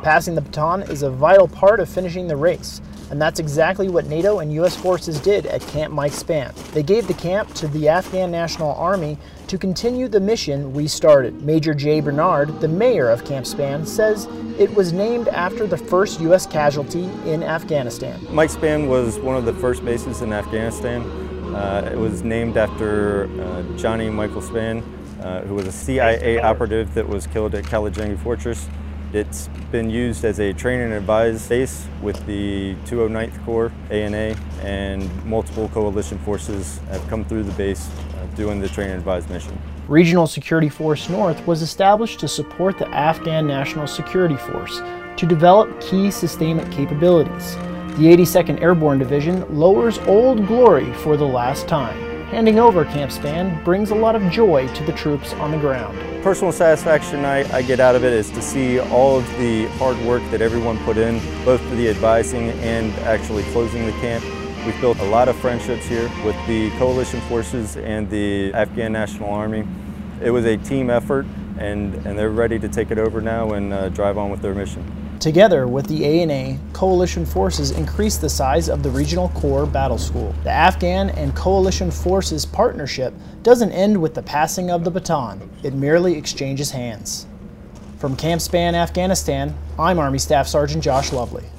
Passing the baton is a vital part of finishing the race, and that's exactly what NATO and U.S. forces did at Camp Mike Spann. They gave the camp to the Afghan National Army to continue the mission we started. Major Jay Bernard, the mayor of Camp Spann, says it was named after the first U.S. casualty in Afghanistan. Mike Spann was one of the first bases in Afghanistan. It was named after Johnny Michael Spann, who was a CIA operative that was killed at Kalajangi Fortress. It's been used as a train and advise base with the 209th Corps, ANA, and multiple coalition forces have come through the base doing the train and advise mission. Regional Security Force North was established to support the Afghan National Security Force to develop key sustainment capabilities. The 82nd Airborne Division lowers Old Glory for the last time. Handing over Camp Spann brings a lot of joy to the troops on the ground. Personal satisfaction I get out of it is to see all of the hard work that everyone put in, both for the advising and actually closing the camp. We've built a lot of friendships here with the coalition forces and the Afghan National Army. It was a team effort, and they're ready to take it over now and drive on with their mission. Together with the ANA, coalition forces increased the size of the Regional Corps Battle School. The Afghan and coalition forces partnership doesn't end with the passing of the baton. It merely exchanges hands. From Camp Spann, Afghanistan, I'm Army Staff Sergeant Josh Lovely.